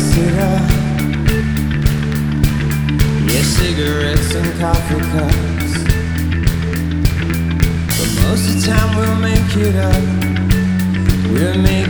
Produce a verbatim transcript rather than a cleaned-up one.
it up. Yeah, cigarettes and coffee cups, but most of the time we'll make it up. We'll make